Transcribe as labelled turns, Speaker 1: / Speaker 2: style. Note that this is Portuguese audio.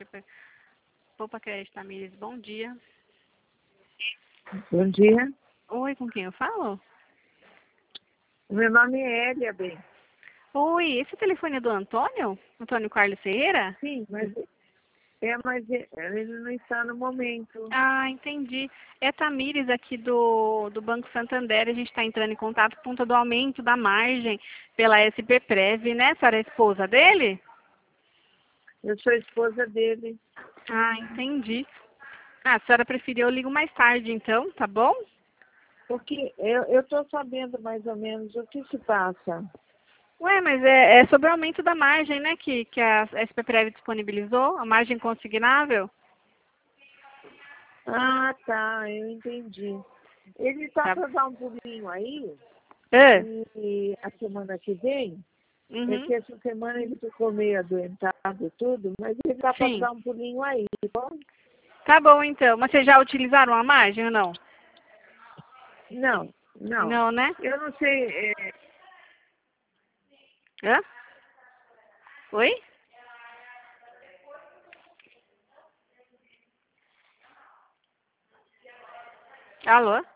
Speaker 1: Poupa Crédito Tamires, bom dia.
Speaker 2: Bom dia.
Speaker 1: Oi, com quem eu falo?
Speaker 2: Meu nome é Elia, bem.
Speaker 1: Oi, esse telefone é do Antônio? Antônio Carlos Ferreira?
Speaker 2: Sim, mas ele não está no momento.
Speaker 1: Ah, entendi. É Tamires aqui do Banco Santander. A gente está entrando em contato por conta do aumento da margem pela SPPrev, né? A senhora é esposa dele?
Speaker 2: Eu sou esposa dele.
Speaker 1: Ah, entendi. Ah, a senhora preferiu, eu ligo mais tarde então, tá bom?
Speaker 2: Porque eu estou sabendo mais ou menos o que se passa.
Speaker 1: Ué, mas é sobre o aumento da margem, né, que a SPPrev disponibilizou, a margem consignável.
Speaker 2: Ah, tá, eu entendi. Ele está
Speaker 1: Tá.
Speaker 2: para dar um pulinho aí,
Speaker 1: É.
Speaker 2: e a semana que vem, é
Speaker 1: Uhum.
Speaker 2: que essa semana ele ficou meio adoentado e tudo, mas ele está para
Speaker 1: Sim.
Speaker 2: dar um pulinho aí, tá bom?
Speaker 1: Tá bom, então. Mas vocês já utilizaram a margem ou não?
Speaker 2: Não, não.
Speaker 1: Não, né?
Speaker 2: Eu não sei,
Speaker 1: Hã? Oi? Alô?